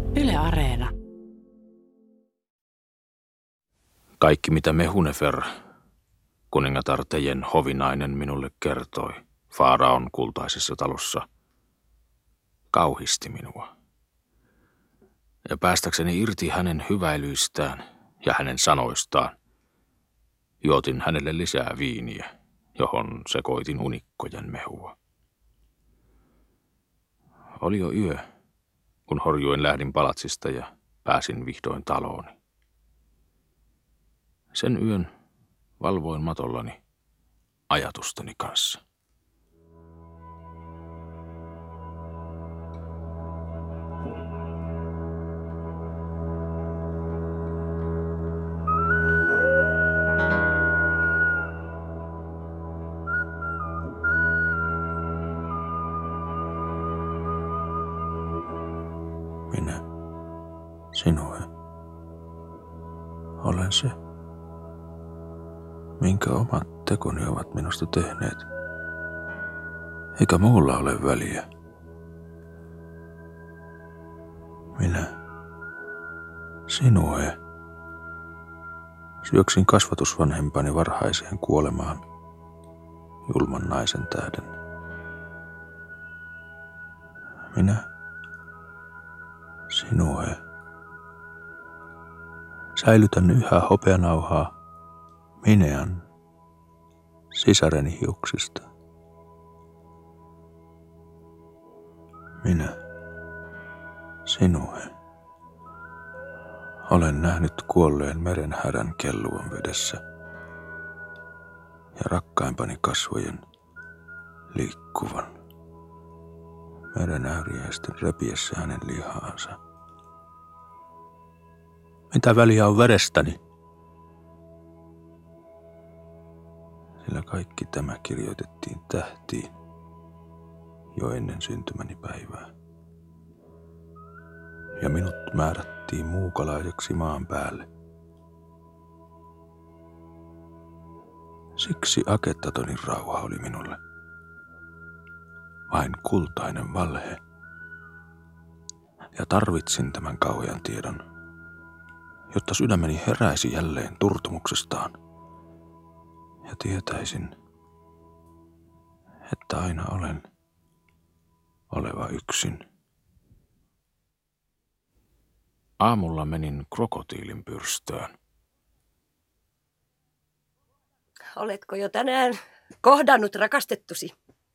Yle Areena. Kaikki mitä Mehunefer, kuningatar Tejen hovinainen, minulle kertoi Faaraon kultaisessa talossa, kauhisti minua. Ja päästäkseni irti hänen hyväilyistään ja hänen sanoistaan, juotin hänelle lisää viiniä, johon sekoitin unikkojen mehua. Oli jo yö, kun horjuen lähdin palatsista ja pääsin vihdoin talooni. Sen yön valvoin matollani ajatusteni kanssa. Minä, sinue, olen se, minkä omat tekoni ovat minusta tehneet, eikä muulla ole väliä. Minä, sinue, syöksin kasvatusvanhempani varhaiseen kuolemaan julman naisen tähden. Minä, sinue, säilytän yhä hopeanauhaa Minean, sisareni hiuksista. Minä, sinue, olen nähnyt kuolleen meren härän kelluvan vedessä ja rakkaimpani kasvojen liikkuvan meren äyriäisten repiessä hänen lihaansa. Mitä väliä on verestäni? Sillä kaikki tämä kirjoitettiin tähtiin jo ennen syntymäni päivää. Ja minut määrättiin muukalaiseksi maan päälle. Siksi Akettatonin rauha oli minulle vain kultainen valhe. Ja tarvitsin tämän kauhean tiedon, jotta sydämeni heräisi jälleen turtumuksestaan. Ja tietäisin, että aina olen oleva yksin. Aamulla menin krokotiilin pyrstöön. Oletko jo tänään kohdannut rakastettusi?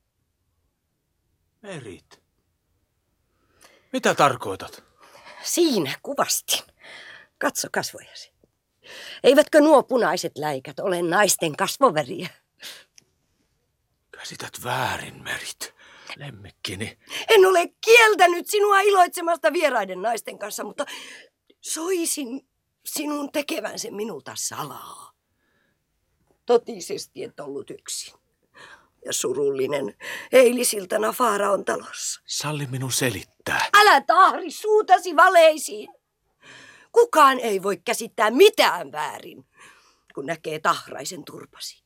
Merit, mitä tarkoitat? Siinä kuvastin. Katso kasvojasi. Eivätkö nuo punaiset läikät ole naisten kasvoväriä? Käsität väärin, Merit, lemmikkini. En ole kieltänyt sinua iloitsemasta vieraiden naisten kanssa, mutta soisin sinun tekevän sen minulta salaa. Totisesti et ollut yksin. Ja surullinen eilisiltana Faaraon talossa. Salli minun selittää. Älä tahri suutasi valeisiin. Kukaan ei voi käsittää mitään väärin, kun näkee tahraisen turpasi.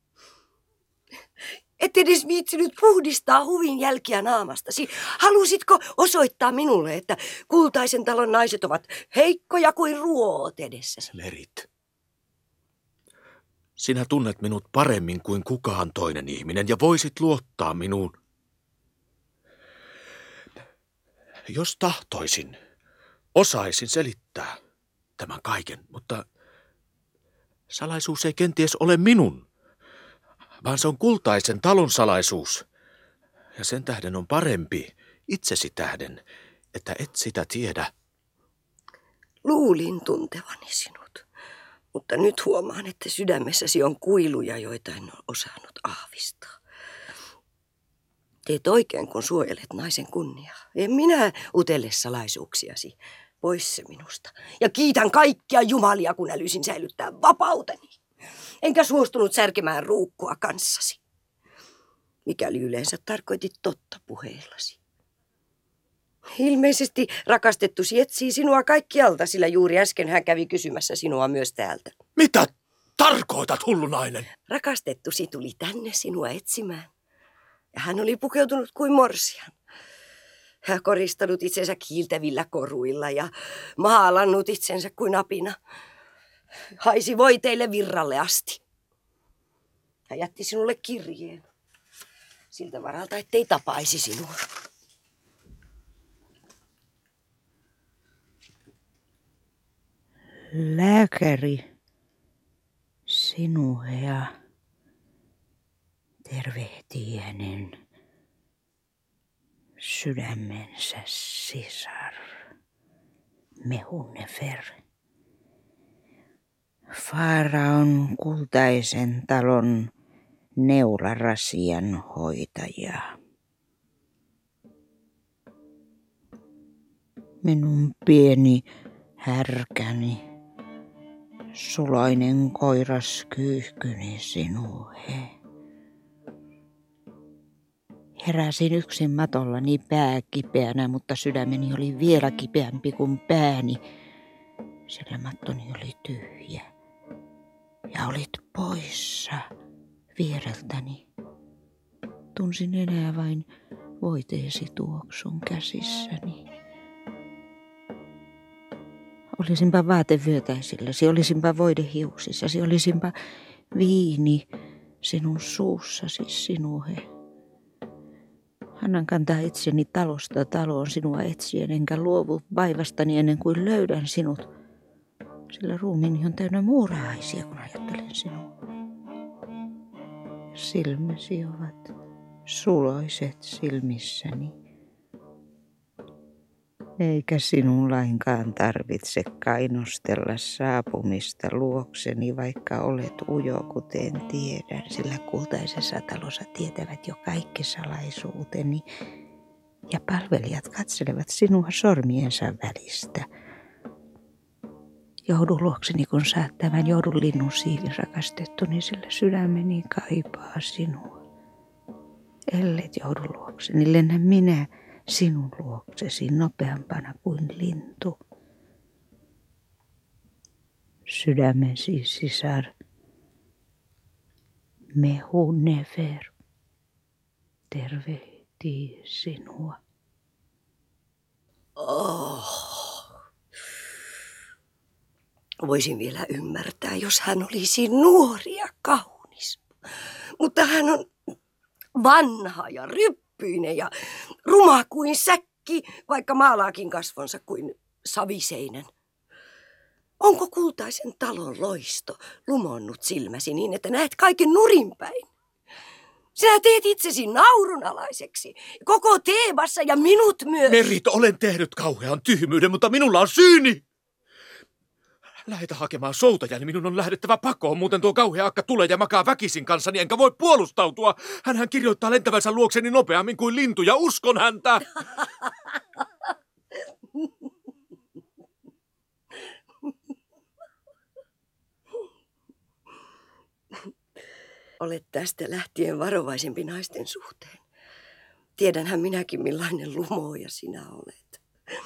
Et edes viitsinyt puhdistaa huvin jälkiä naamastasi. Halusitko osoittaa minulle, että kultaisen talon naiset ovat heikkoja kuin ruoot edessäsi? Merit, sinä tunnet minut paremmin kuin kukaan toinen ihminen ja voisit luottaa minuun. Jos tahtoisin, osaisin selittää tämän kaiken, mutta salaisuus ei kenties ole minun, vaan se on kultaisen talon salaisuus. Ja sen tähden on parempi, itsesi tähden, että et sitä tiedä. Luulin tuntevani sinut, mutta nyt huomaan, että sydämessäsi on kuiluja, joita en ole osannut aavistaa. Teet oikein, kun suojelet naisen kunniaa. En minä utele salaisuuksiasi. Pois se minusta. Ja kiitän kaikkia jumalia, kun älysin säilyttää vapauteni. Enkä suostunut särkemään ruukkua kanssasi. Mikäli yleensä tarkoitit totta puheillasi. Ilmeisesti rakastettusi etsii sinua kaikkialta, sillä juuri äsken hän kävi kysymässä sinua myös täältä. Mitä tarkoitat, hullunainen? Rakastettusi tuli tänne sinua etsimään. Ja hän oli pukeutunut kuin morsian. Ja koristanut itsensä kiiltävillä koruilla ja maalannut itsensä kuin apina. Haisi voiteille virralle asti. Hän jätti sinulle kirjeen. Siltä varalta, ettei tapaisi sinua. Lääkäri, sinua tervehtii hänen sydämensä sisar, Mehunefer. Faaraon kultaisen talon neularasian hoitaja. Minun pieni härkäni, suloinen koiras kyyhkyni sinuhe. Heräsin yksin matollani pää kipeänä, mutta sydämeni oli vielä kipeämpi kuin pääni, sillä mattoni oli tyhjä. Ja olit poissa viereltäni. Tunsin enää vain voiteesi tuoksun käsissäni. Olisinpa vaatevyötäisilläsi, olisinpa voidehiuksissasi, olisinpa viini sinun suussasi, sinuhe. Annan kantaa itseni talosta taloon sinua etsien, enkä luovu vaivastani ennen kuin löydän sinut. Sillä ruumiini on täynnä muurahaisia, kun ajattelen sinua. Silmäsi ovat suloiset silmissäni. Eikä sinun lainkaan tarvitse kainostella saapumista luokseni, vaikka olet ujo, kuten tiedän, sillä kultaisessa talossa tietävät jo kaikki salaisuuteni, ja palvelijat katselevat sinua sormiensa välistä. Joudu luokseni, kun saat tämän, joudu linnun siivin rakastettuni, sillä sydämeni kaipaa sinua. Ellet joudu luokseni, lennän minä sinun luoksesi nopeampana kuin lintu. Sydämesi sisar, Mehunefer, tervehtii sinua. Voisin vielä ymmärtää, jos hän olisi nuori ja kaunis. Mutta hän on vanha ja ryppyinen ja ruma kuin säkki, vaikka maalaakin kasvonsa kuin saviseinän. Onko kultaisen talon loisto lumonnut silmäsi niin, että näet kaiken nurinpäin? Sinä teet itsesi naurunalaiseksi, koko Teebassa ja minut myös. Merit, olen tehnyt kauhean tyhmyyden, mutta minulla on syyni. Lähetä hakemaan soutajani, minun on lähdettävä pakoon, muuten tuo kauhea akka tulee ja makaa väkisin kanssani, enkä voi puolustautua. Hänhän kirjoittaa lentävänsä luokseni nopeammin kuin lintu, ja uskon häntä. Olet tästä lähtien varovaisempi naisten suhteen. Tiedänhän minäkin, millainen lumooja sinä olet.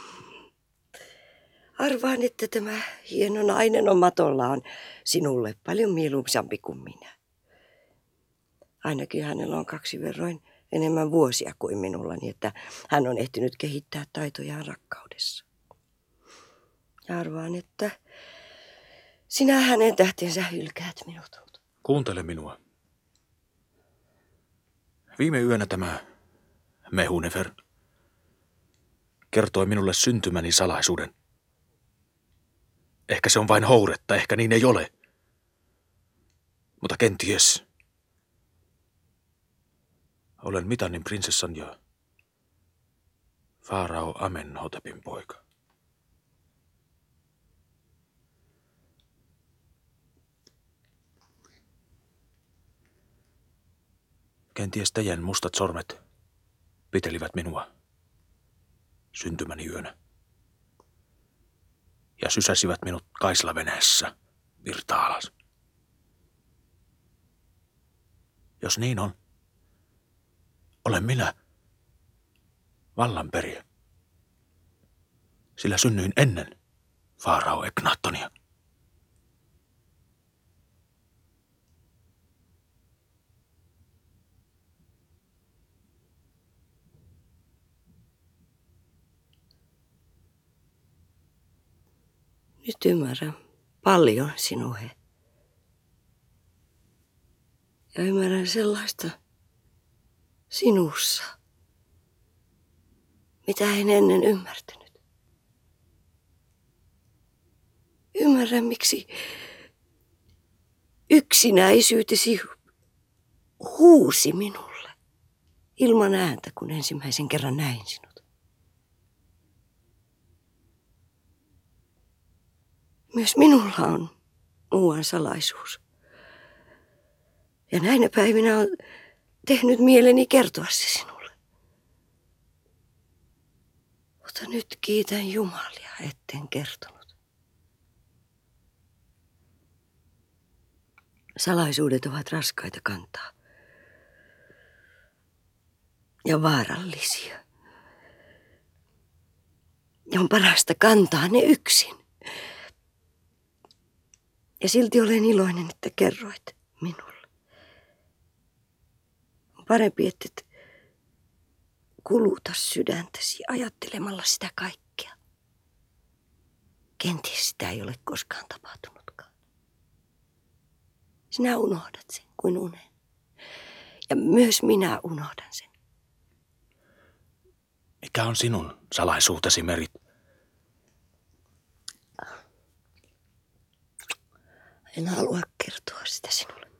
Arvaan, että tämä hieno nainen on matollaan sinulle paljon mieluisampi kuin minä. Ainakin hänellä on 2 verroin enemmän vuosia kuin minulla, niin että hän on ehtinyt kehittää taitojaan rakkaudessa. Ja arvaan, että sinä hänen tähtensä hylkäät minut. Kuuntele minua. Viime yönä tämä Mehunefer kertoi minulle syntymäni salaisuuden. Ehkä se on vain houretta, ehkä niin ei ole. Mutta kenties olen Mitannin prinsessan ja Faarao Amenhotepin poika. Kenties teidän mustat sormet pitelivät minua syntymäni yönä ja sysäsivät minut kaislaveneessä virta alas. Jos niin on, olen minä vallanperiä, sillä synnyin ennen Faarao Eknatonia. Nyt ymmärrän paljon sinuhe. Ja ymmärrän sellaista sinussa, mitä en ennen ymmärtänyt. Ymmärrän, miksi yksinäisyytesi huusi minulle ilman ääntä, kun ensimmäisen kerran näin sinut. Myös minulla on muuan salaisuus. Ja näinä päivinä on tehnyt mieleni kertoa se sinulle. Mutta nyt kiitän Jumalia, etten kertonut. Salaisuudet ovat raskaita kantaa. Ja vaarallisia. Ja on parasta kantaa ne yksin. Ja silti olen iloinen, että kerroit minulle. On parempi, että et kuluta sydäntäsi ajattelemalla sitä kaikkea. Kenties sitä ei ole koskaan tapahtunutkaan. Sinä unohdat sen kuin unen. Ja myös minä unohdan sen. Mikä on sinun salaisuutesi, Merit? En halua kertoa sitä sinulle.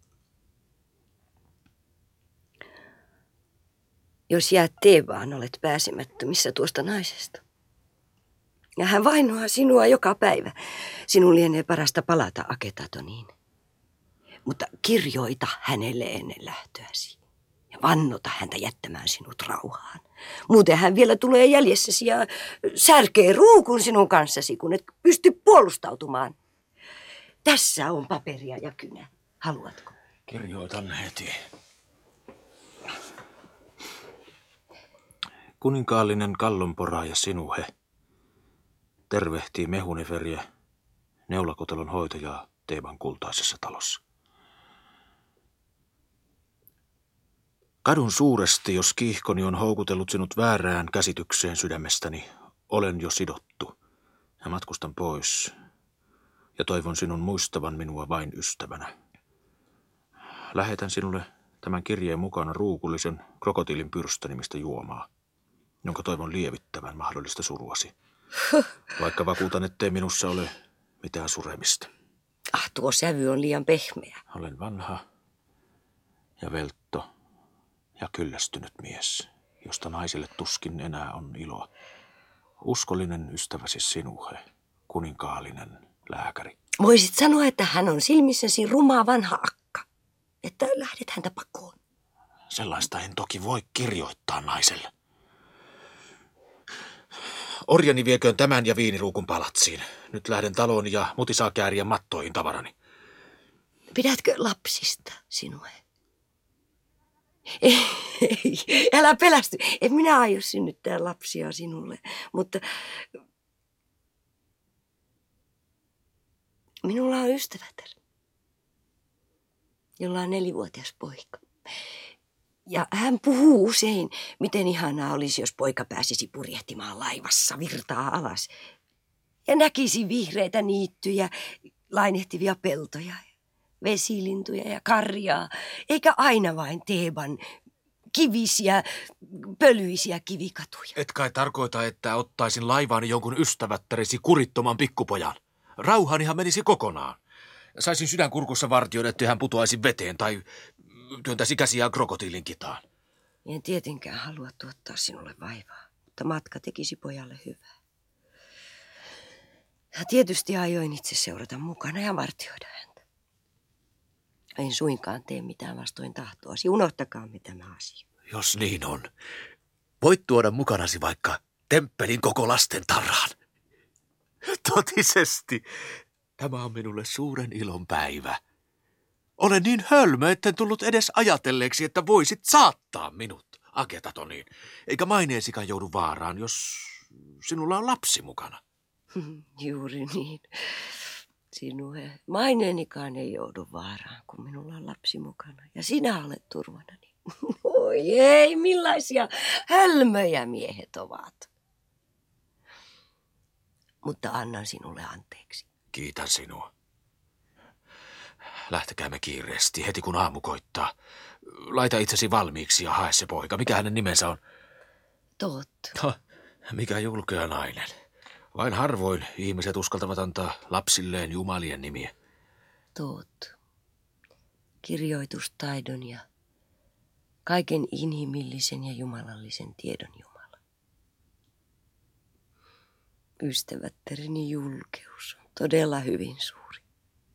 Jos jäät Tebaan, olet pääsemättömissä tuosta naisesta. Ja hän vainoaa sinua joka päivä. Sinun lienee parasta palata Aketatoniin. Mutta kirjoita hänelle ennen lähtöäsi. Ja vannota häntä jättämään sinut rauhaan. Muuten hän vielä tulee jäljessäsi ja särkee ruukun sinun kanssasi, kun et pysty puolustautumaan. Tässä on paperia ja kynä. Haluatko? Kirjoitan heti. Kuninkaallinen kallonporaaja Sinuhe tervehtii Mehuneferiä, neulakotelon hoitajaa Teban kultaisessa talossa. Kadun suuresti, jos kiihkoni on houkutellut sinut väärään käsitykseen sydämestäni. Olen jo sidottu ja matkustan pois ja toivon sinun muistavan minua vain ystävänä. Lähetän sinulle tämän kirjeen mukana ruukullisen krokotiilin pyrstönimistä juomaa, jonka toivon lievittävän mahdollista suruasi, vaikka vakuutan, ettei minussa ole mitään suremista. Tuo sävy on liian pehmeä. Olen vanha ja veltto ja kyllästynyt mies, josta naisille tuskin enää on iloa. Uskollinen ystäväsi Sinuhe, kuninkaallinen lääkäri. Voisit sanoa, että hän on silmissäsi ruma vanha akka, että lähdet häntä pakoon. Sellaista en toki voi kirjoittaa naiselle. Orjani vieköön tämän ja viiniruukun palatsiin. Nyt lähden taloon ja muti saa kääriä mattoihin tavarani. Pidätkö lapsista, Sinuhe? Ei, älä pelästy. En minä aio synnyttää lapsia sinulle, mutta minulla on ystävätär, jolla on 4-vuotias poika. Ja hän puhuu usein, miten ihanaa olisi, jos poika pääsisi purjehtimaan laivassa virtaa alas. Ja näkisi vihreitä niittyjä, lainehtivia peltoja, vesilintuja ja karjaa, eikä aina vain Teban kivisiä, pölyisiä kivikatuja. Et kai tarkoita, että ottaisin laivaani jonkun ystävättäresi kurittoman pikkupojan. Rauhanihan menisi kokonaan. Saisin sydänkurkussa vartioida, ettei hän putoaisi veteen tai työntäisi käsiään krokotiilin kitaan. En tietenkään halua tuottaa sinulle vaivaa, mutta matka tekisi pojalle hyvää. Ja tietysti aioin itse seurata mukana ja vartioida häntä. En suinkaan tee mitään vastoin tahtoasi. Unohtakaamme tämä asia. Jos niin on, voit tuoda mukanasi vaikka temppelin koko lasten tarhaan. Totisesti, tämä on minulle suuren ilon päivä. Olen niin hölmö, etten tullut edes ajatelleeksi, että voisit saattaa minut Aketatoniin. Eikä maineesikaan joudu vaaraan, jos sinulla on lapsi mukana. Juuri niin. Sinuhe, maineenikaan ei joudu vaaraan, kun minulla on lapsi mukana. Ja sinä olet turvanani. Oi ei, millaisia hölmöjä miehet ovat. mutta annan sinulle anteeksi. Kiitän sinua. Lähtekäämme kiireesti heti kun aamu koittaa. Laita itsesi valmiiksi ja hae se poika. Mikä hänen nimensä on? Toot. Mikä julkea nainen. Vain harvoin ihmiset uskaltavat antaa lapsilleen jumalien nimiä. Toot. Kirjoitustaidon ja kaiken inhimillisen ja jumalallisen tiedon Jumala. Ystävättäreni julkeus on todella hyvin suuri.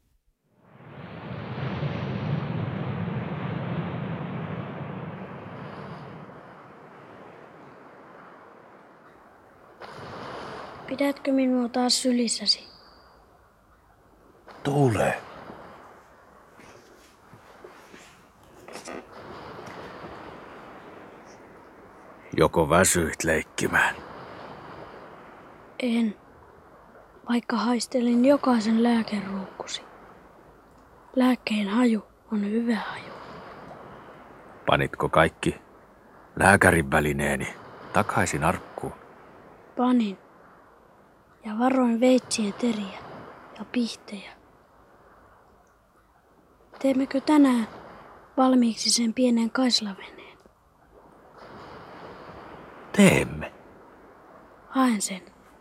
Pidätkö minua taas sylissäsi? Tule. Joko väsyit leikkimään? En, vaikka haistelin jokaisen lääkeruukkusi. Lääkkeen haju on hyvä haju. Panitko kaikki lääkärin välineeni takaisin arkkuun? Panin ja varoin veitsien teriä ja pihtejä. Teemmekö tänään valmiiksi sen pienen kaislaveneen? Teemme. Haen sen.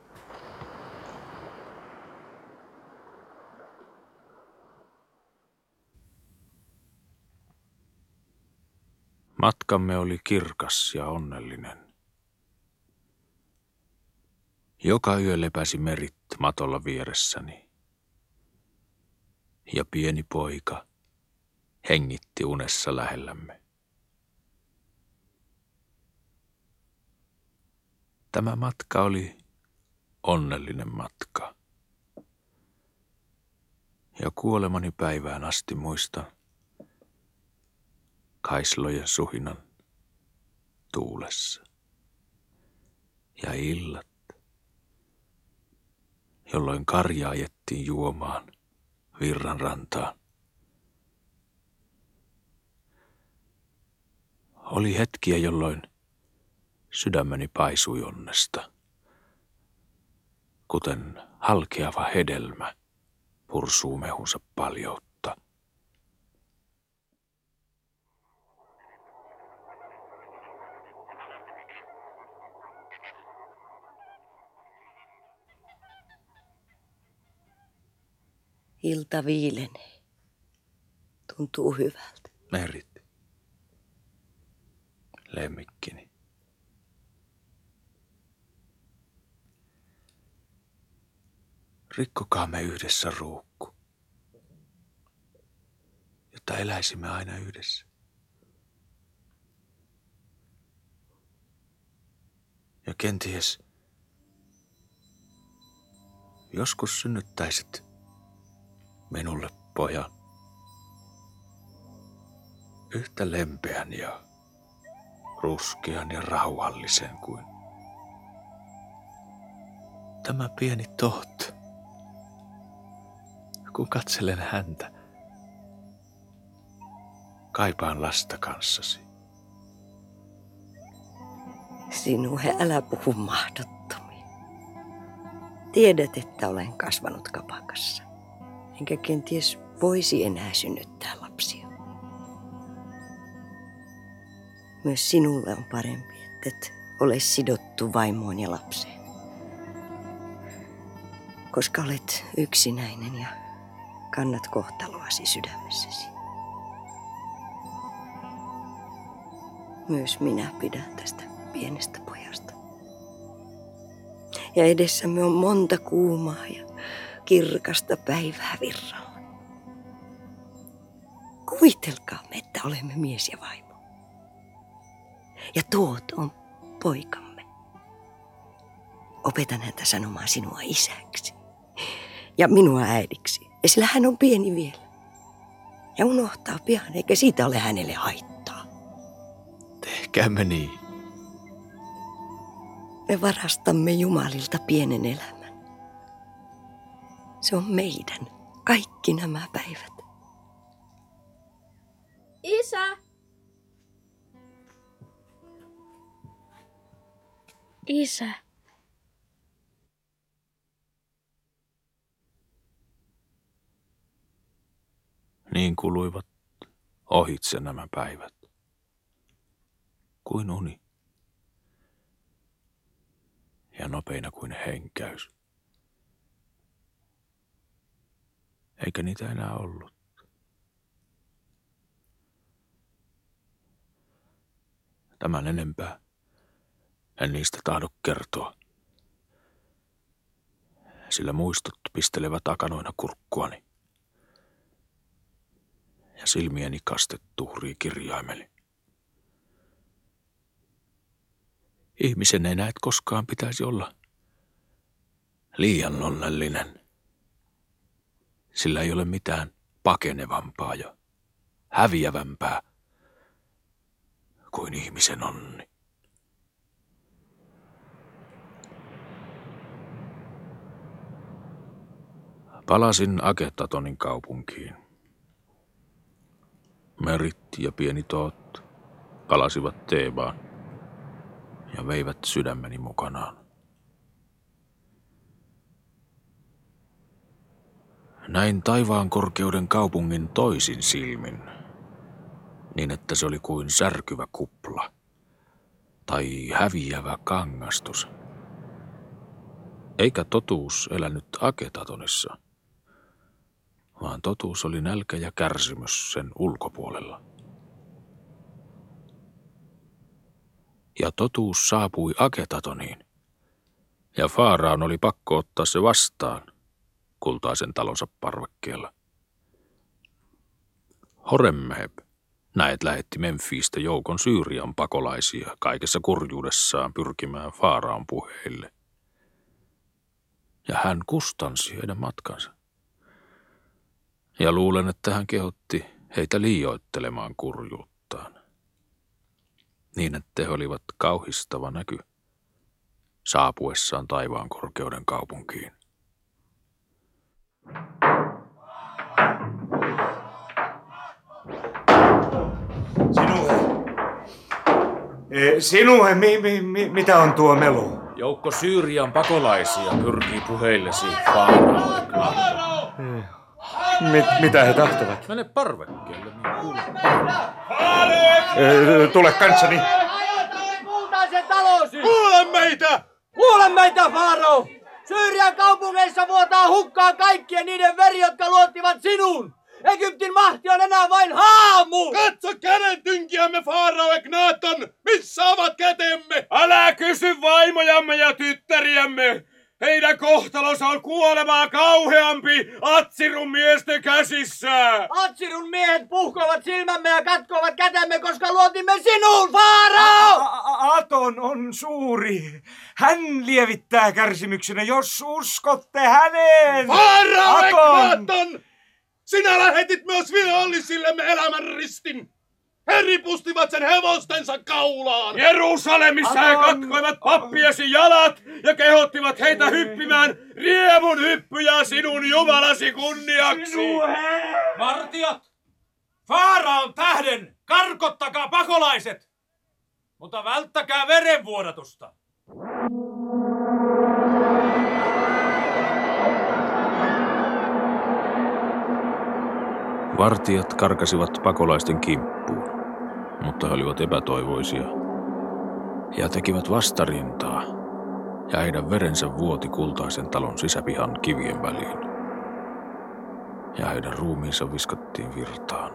Matkamme oli kirkas ja onnellinen. Joka yö lepäsi merit matolla vieressäni. Ja pieni poika hengitti unessa lähellämme. Tämä matka oli onnellinen matka. Ja kuolemani päivään asti muistan kaislojen suhinan tuulessa. Ja illat, jolloin karjaa ajettiin juomaan virran rantaan. Oli hetkiä, jolloin sydämeni paisui onnesta, kuten halkeava hedelmä pursuu mehunsa paljoutta. Ilta viilenee. Tuntuu hyvältä. Merit, lemmikkini. Rikkokaamme yhdessä ruukku, jotta eläisimme aina yhdessä. Ja kenties joskus synnyttäisit minulle pojan, yhtä lempeän ja ruskean ja rauhallisen kuin tämä pieni Toot. Kun katselen häntä, kaipaan lasta kanssasi. Sinuhe, älä puhu mahdottomia. Tiedät, että olen kasvanut kapakassa. Enkä kenties voisi enää synnyttää lapsia. Myös sinulle on parempi, että et ole sidottu vaimoon ja lapseen. Koska olet yksinäinen ja kannat kohtaloasi sydämessäsi. Myös minä pidän tästä pienestä pojasta. Ja edessämme on monta kuumaa ja kirkasta päivää virralla. Kuvitelkaamme, että olemme mies ja vaimo. Ja Toot on poikamme. Opetan häntä sanomaan sinua isäksi ja minua äidiksi, ja sillä hän on pieni vielä. Ja unohtaa pian, eikä siitä ole hänelle haittaa. Tehkäämme niin. Me varastamme Jumalilta pienen elämän. Se on meidän kaikki nämä päivät. Isä! Isä. Niin kuluivat ohitse nämä päivät. Kuin uni. Ja nopeina kuin henkäys. Eikä niitä enää ollut. Tämän enempää en niistä tahdo kertoa, sillä muistot pistelevät akanoina kurkkuani ja silmieni kaste tuhrii kirjaimeli. Ihmisen ei näet koskaan pitäisi olla liian onnellinen, sillä ei ole mitään pakenevampaa ja häviävämpää kuin ihmisen onni. Palasin Akehtatonin kaupunkiin. Merit ja pieni Toot palasivat Teebaan ja veivät sydämeni mukanaan. Näin taivaan korkeuden kaupungin toisin silmin, niin että se oli kuin särkyvä kupla tai häviävä kangastus. Eikä totuus elänyt Akehthatonissa, vaan totuus oli nälkä ja kärsimys sen ulkopuolella. Ja totuus saapui Akehthatoniin, ja Faaraon oli pakko ottaa se vastaan kultaisen talonsa parvekkeella. Horemheb, näet, lähetti Memphistä joukon Syyrian pakolaisia kaikessa kurjuudessaan pyrkimään Faaraon puheille. Ja hän kustansi heidän matkansa. Ja luulen, että hän kehotti heitä liioittelemaan kurjuuttaan. Niin, että he olivat kauhistava näky saapuessaan taivaan korkeuden kaupunkiin. Sinuhe, mitä on tuo melu? Joukko Syyrian pakolaisia pyrkii puheillesi, Faarao. Mitä he tahtovat? Mene parvekkeelle, niin kuule. Tule kanssani. Kultaisen talosi! Kuule meitä, Faarao! Syyrian kaupungeissa vuotaa hukkaan kaikkien niiden veri, jotka luottivat sinuun! Egyptin mahti on enää vain haamu! Katso käden tynkiämme, Faarao Eknaton! Missä ovat kätemme? Älä kysy vaimojamme ja tyttäriämme! Heidän kohtalonsa on kuolemaa kauheampi Atsirun miesten käsissä! Atsirun miehet puhkovat silmämme ja katkovat kätemme, koska luotimme sinuun, Faarao! Aton on suuri. Hän lievittää kärsimyksenä, jos uskotte häneen. Faarao Eknaton! Sinä lähetit myös vihollisillemme elämän ristin. He ripustivat sen hevostensa kaulaan. Jerusalemissa he katkoivat pappiesi jalat ja kehottivat heitä hyppimään riemun hyppyjä sinun Jumalasi kunniaksi. Vartijat! Faaraon tähden karkottakaa pakolaiset! Mutta välttäkää verenvuodatusta! Vartijat karkasivat pakolaisten kimppuun, mutta he olivat epätoivoisia ja tekivät vastarintaa, ja heidän verensä vuoti kultaisen talon sisäpihan kivien väliin, ja heidän ruumiinsa viskattiin virtaan.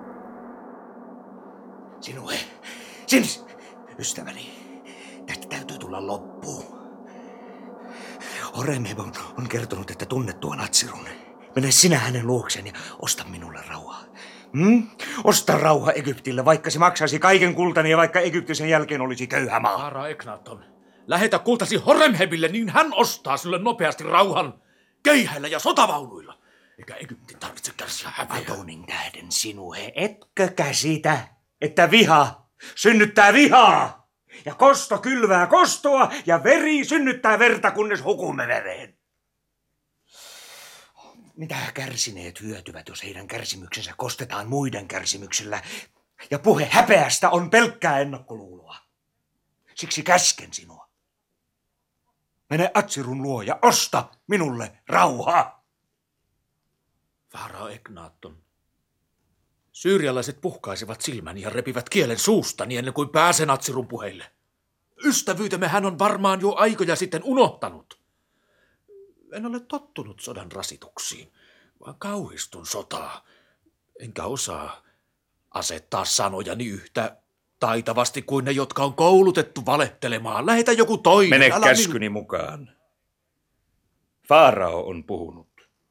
Sinuhe, ystäväni, tästä täytyy tulla loppuun. Horemheb on kertonut, että tunnet tuon Atsirun. Mene sinä hänen luokseen ja osta minulle rauhaa. Osta rauha Egyptille, vaikka se maksaisi kaiken kultani ja vaikka Egypti sen jälkeen olisi köyhä maa. Faarao Eknaton, lähetä kultasi Horemhebille, niin hän ostaa sulle nopeasti rauhan keihäillä ja sotavaunuilla. Eikä Egyptin tarvitse kärsiä häpeää. Atonin tähden, Sinuhe, etkö käsitä, että viha synnyttää vihaa? Ja kosto kylvää kostoa ja veri synnyttää verta, kunnes hukumme vereen. Mitä kärsineet hyötyvät, jos heidän kärsimyksensä kostetaan muiden kärsimyksellä? Ja puhe häpeästä on pelkkää ennakkoluuloa. Siksi käsken sinua. Mene Atsirun luo ja osta minulle rauhaa. Faarao Eknaton, Syyrialaiset puhkaisivat silmäni ja repivät kielen suustani ennen kuin pääsen Atsirun puheille. Ystävyytemme hän on varmaan jo aikoja sitten unohtanut. En ole tottunut sodan rasituksiin, vaan kauhistun sotaa. Enkä osaa asettaa sanojani yhtä taitavasti kuin ne, jotka on koulutettu valehtelemaan. Lähetä joku toinen. Mene käskyni mukaan. Faarao on puhunut.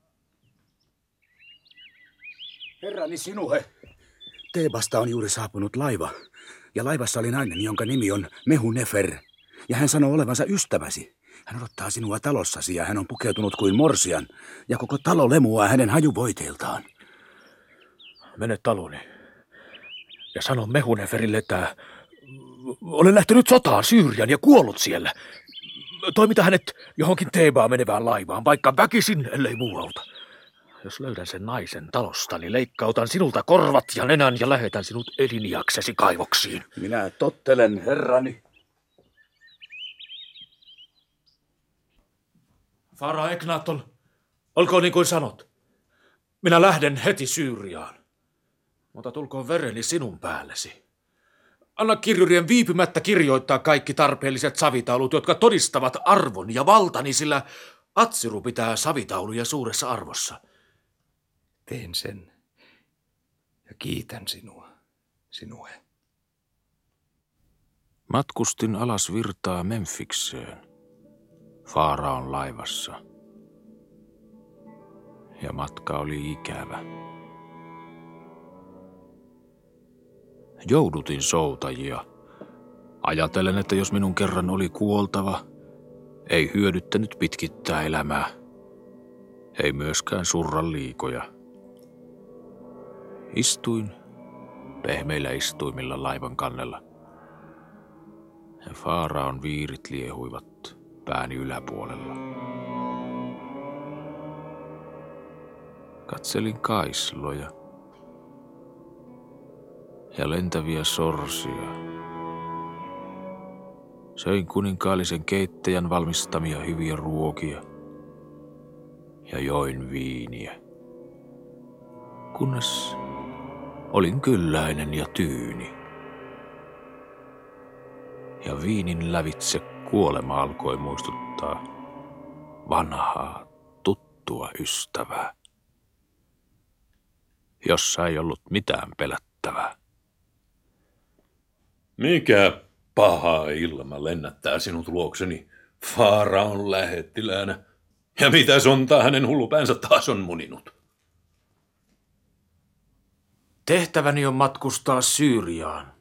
Herrani Sinuhe, Teebasta on juuri saapunut laiva, ja laivassa oli nainen, jonka nimi on Mehunefer, ja hän sanoo olevansa ystäväsi. Hän odottaa sinua talossasi, ja hän on pukeutunut kuin morsian, ja koko talo lemuaa hänen hajuvoiteiltaan. Mene talooni ja sano Mehuneferille, että olen lähtenyt sotaan Syyrian ja kuollut siellä. Toimita hänet johonkin Teebaan menevään laivaan, vaikka väkisin, ellei muu auta. Jos löydän sen naisen talostani, leikkautan sinulta korvat ja nenän ja lähetän sinut eliniäksesi kaivoksiin. Minä tottelen, herrani. Faara Eknaton, olkoon niin kuin sanot. Minä lähden heti Syyriaan, mutta tulkoon vereni sinun päällesi. Anna kirjurien viipymättä kirjoittaa kaikki tarpeelliset savitaulut, jotka todistavat arvon ja valtani, sillä Atsiru pitää savitauluja suuressa arvossa. Teen sen ja kiitän sinua, Sinuhe. Matkustin alas virtaa Memfikseen, Faaraon laivassa. Ja matka oli ikävä. Joudutin soutajia. Ajatellen, että jos minun kerran oli kuoltava, ei hyödyttänyt pitkittää elämää. Ei myöskään surra liikoja. Istuin pehmeillä istuimilla laivan kannella. Ja Faaraon viirit liehuivat pääni yläpuolella. Katselin kaisloja ja lentäviä sorsia. Söin kuninkaallisen keittäjän valmistamia hyviä ruokia ja join viiniä. Kunnes olin kylläinen ja tyyni. Ja viinin lävitse kuolema alkoi muistuttaa vanhaa, tuttua ystävää, jossa ei ollut mitään pelättävää. Mikä paha ilma lennättää sinut luokseni Faaraon lähettiläänä? Ja mitä sontaa hänen hullupäänsä taas on muninut? Tehtäväni on matkustaa Syyriaan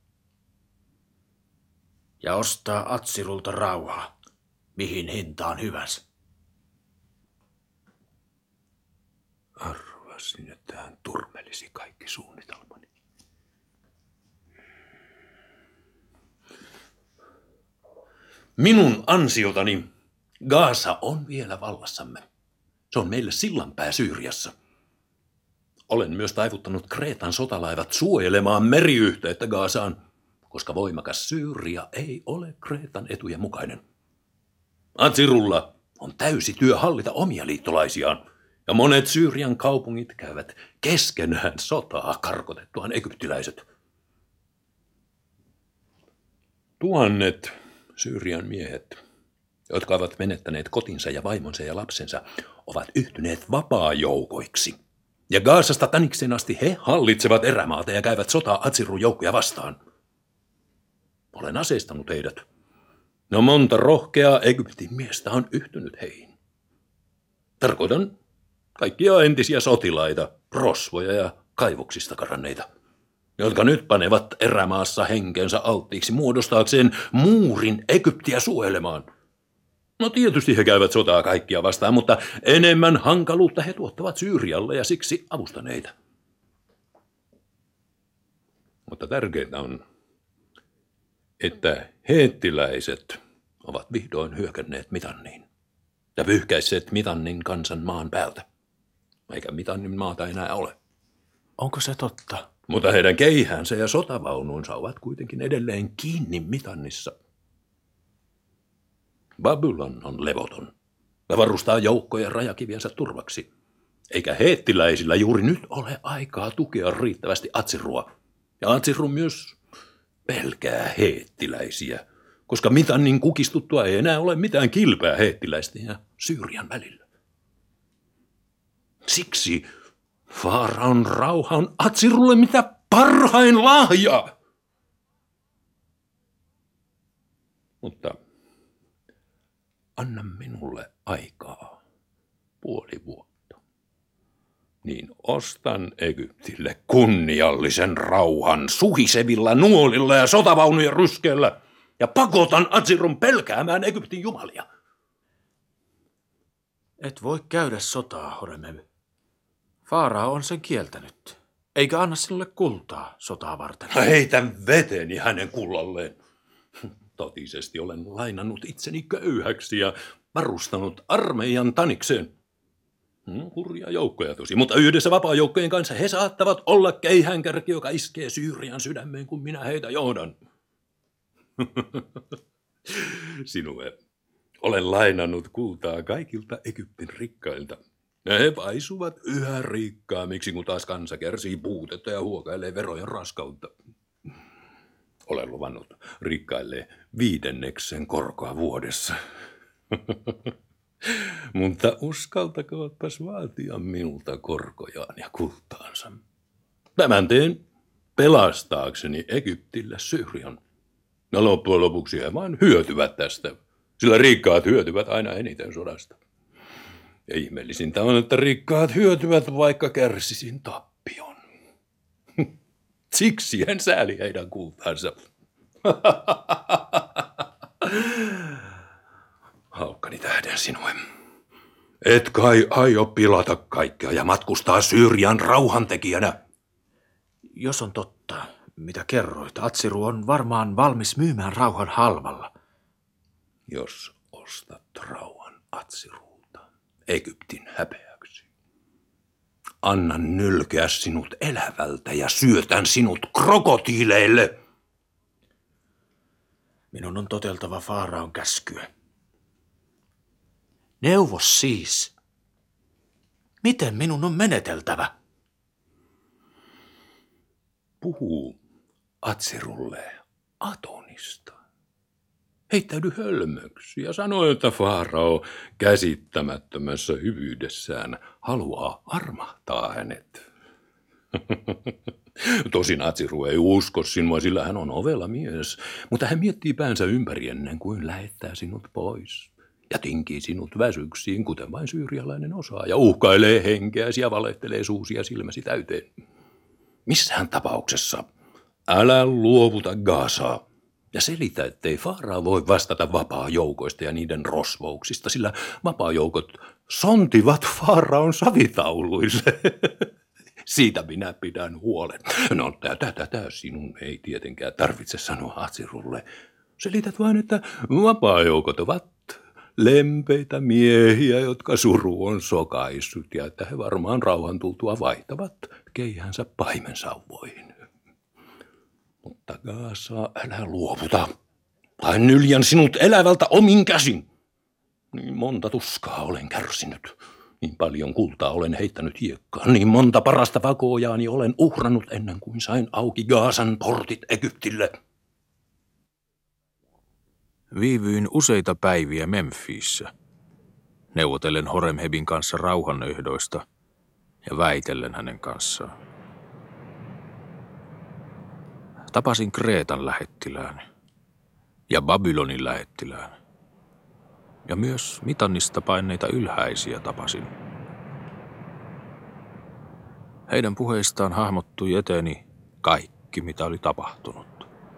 ja ostaa Atsirulta rauhaa, mihin hintaan hyvänsä. Arvasin, että hän turmelisi kaikki suunnitelmani. Minun ansiotani Gaasa on vielä vallassamme. Se on meille sillanpää Syyriassa. Olen myös taivuttanut Kreetan sotalaivat suojelemaan meriyhteyttä Gaasaan, koska voimakas Syyria ei ole Kreetan etujen mukainen. Atsirulla on täysi työ hallita omia liittolaisiaan, ja monet Syyrian kaupungit käyvät keskenään sotaa karkotettuaan egyptiläiset. Tuhannet Syyrian miehet, jotka ovat menettäneet kotinsa ja vaimonsa ja lapsensa, ovat yhtyneet vapaajoukoiksi. Ja Gaasasta Taniksen asti he hallitsevat erämaata ja käyvät sotaa Atsirun joukkoja vastaan. Olen aseistanut heidät. No monta rohkeaa Egyptin miestä on yhtynyt heihin. Tarkoitan kaikkia entisiä sotilaita, rosvoja ja kaivoksista karanneita, jotka nyt panevat erämaassa henkensä alttiiksi muodostaakseen muurin Egyptiä suojelemaan. No tietysti he käyvät sotaa kaikkia vastaan, mutta enemmän hankaluutta he tuottavat Syyrialle ja siksi avustan heitä. Mutta tärkeintä on, että heettiläiset ovat vihdoin hyökänneet Mitanniin ja pyyhkäisseet Mitannin kansan maan päältä, eikä Mitannin maata enää ole. Onko se totta? Mutta heidän keihänsä ja sotavaunuunsa ovat kuitenkin edelleen kiinni Mitannissa. Babylon on levoton ja varustaa joukkoja rajakiviensä turvaksi. Eikä heettiläisillä juuri nyt ole aikaa tukea riittävästi Atsirua. Ja Atsiru myös pelkää heettiläisiä, koska Mitannin kukistuttua ei enää ole mitään kilpää heettiläisten ja Syyrian välillä. Siksi Faaraon rauha on Atsirulle mitä parhain lahja. Mutta anna minulle aikaa 5 vuotta. Niin ostan Egyptille kunniallisen rauhan suhisevilla nuolilla ja sotavaunujen ryskeellä ja pakotan Atsirun pelkäämään Egyptin jumalia. Et voi käydä sotaa, Horemheb. Faarao on sen kieltänyt, eikä anna sinulle kultaa sotaa varten. Heitän veteni hänen kullalleen. Totisesti olen lainannut itseni köyhäksi ja varustanut armeijan tanikseen. Hurjia joukkoja tosi, mutta yhdessä vapaajoukkojen kanssa he saattavat olla keihäänkärki, joka iskee Syyrian sydämeen, kun minä heitä johdan. Sinue, olen lainannut kultaa kaikilta Egyptin rikkailta. Ja he paisuvat yhä rikkaammiksi, kun taas kansa kärsii puutetta ja huokailee verojen raskautta. Olen luvannut rikkaille 5 korkoa vuodessa. Mutta uskaltakootpas vaatia minulta korkojaan ja kultaansa. Tämän teen pelastaakseni Egyptille Syyrian. Ja loppujen lopuksi he vain hyötyvät tästä, sillä rikkaat hyötyvät aina eniten sodasta. Ja ihmeellisintä on, että rikkaat hyötyvät, vaikka kärsisin tappion. Siksi en sääli heidän kultaansa. Haukkani tähden sinue. Et kai aio pilata kaikkea ja matkustaa Syyrian rauhantekijänä. Jos on totta, mitä kerroit, Atsiru on varmaan valmis myymään rauhan halvalla. Jos ostat rauhan Atsirulta Egyptin häpeäksi, annan nylkeä sinut elävältä ja syötän sinut krokotiileille. Minun on toteltava Faaraon käskyä. Neuvos siis. Miten minun on meneteltävä? Puhuu Atsirulle Atonista. Heittäydy hölmöksi ja sano, että Faarao käsittämättömässä hyvyydessään haluaa armahtaa hänet. Tosin Atsiru ei usko sinua, sillä hän on ovela mies, mutta hän miettii päänsä ympäri ennen kuin lähettää sinut pois. Ja tinkii sinut väsyksiin, kuten vain syyrialainen osaa, ja uhkailee henkeäsi ja valehtelee suusia silmäsi täyteen. Missään tapauksessa älä luovuta Gazaa ja selitä, ettei Faarao voi vastata vapaajoukoista ja niiden rosvouksista, sillä vapaajoukot sontivat Faaraon savitauluille. Siitä minä pidän huolen. No tätä sinun ei tietenkään tarvitse sanoa Atsirulle. Selität vain, että vapaajoukot ovat lempeitä miehiä, jotka suru on sokaissut ja että he varmaan rauhan tultua vaihtavat keihänsä paimensauvoihin. Mutta Gazaa älä luovuta. Tai nyljän sinut elävältä omin käsin. Niin monta tuskaa olen kärsinyt. Niin paljon kultaa olen heittänyt hiekkaan. Niin monta parasta vakojaani olen uhrannut ennen kuin sain auki Gazan portit Egyptille. Viivyin useita päiviä Memphissä, neuvotellen Horemhebin kanssa rauhanehdoista ja väitellen hänen kanssaan. Tapasin Kreetan lähettilään ja Babylonin lähettilään ja myös Mitannista paineita ylhäisiä tapasin. Heidän puheistaan hahmottui eteeni kaikki, mitä oli tapahtunut.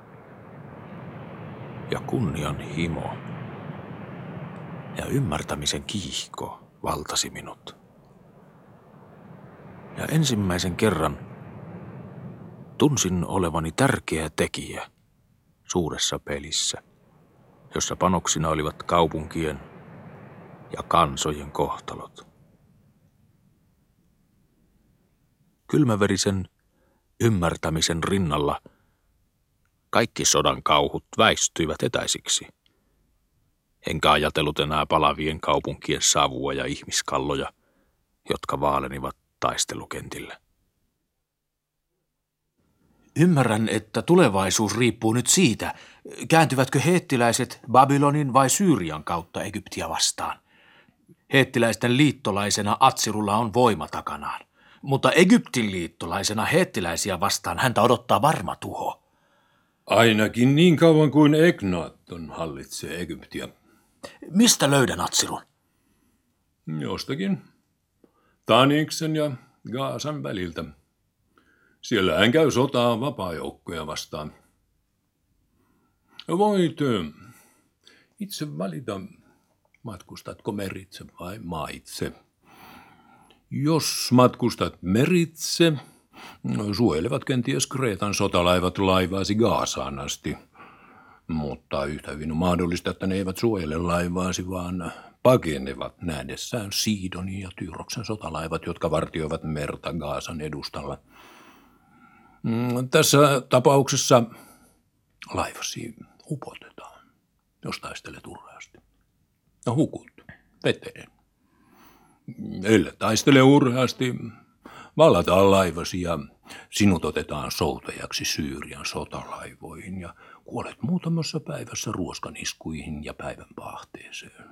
Ja kunnianhimo ja ymmärtämisen kiihko valtasi minut. Ja ensimmäisen kerran tunsin olevani tärkeä tekijä suuressa pelissä, jossa panoksina olivat kaupunkien ja kansojen kohtalot. Kylmäverisen ymmärtämisen rinnalla kaikki sodan kauhut väistyivät etäisiksi. Enkä ajatellut enää palavien kaupunkien savua ja ihmiskalloja, jotka vaalenivat taistelukentillä. Ymmärrän, että tulevaisuus riippuu nyt siitä, kääntyvätkö heettiläiset Babylonin vai Syyrian kautta Egyptiä vastaan. Heettiläisten liittolaisena Atsirulla on voima takanaan, mutta Egyptin liittolaisena heettiläisiä vastaan häntä odottaa varma tuho. Ainakin niin kauan kuin Egnaton hallitsee Egyptiä. Mistä löydän Atsirun? Jostakin. Taniksen ja Gaasan väliltä. Siellä hän käy sotaa vapaajoukkoja vastaan. Voit itse valita, matkustatko meritse vai maitse. Jos matkustat meritse, suojelevat kenties Kreetan sotalaivat laivaasi Gaasaan asti. Mutta yhtä hyvin on mahdollista, että ne eivät suojele laivaasi, vaan pakenevat nähdessään Siidonin ja Tyroksen sotalaivat, jotka vartioivat merta Gaasan edustalla. Tässä tapauksessa laivasi upotetaan, jos taistelet urheasti. Ja hukut veteen. Ellei taistele urheasti, vallataan laivasi ja sinut otetaan soutajaksi Syyrian sotalaivoihin ja kuolet muutamassa päivässä ruoskaniskuihin ja päivän paahteeseen.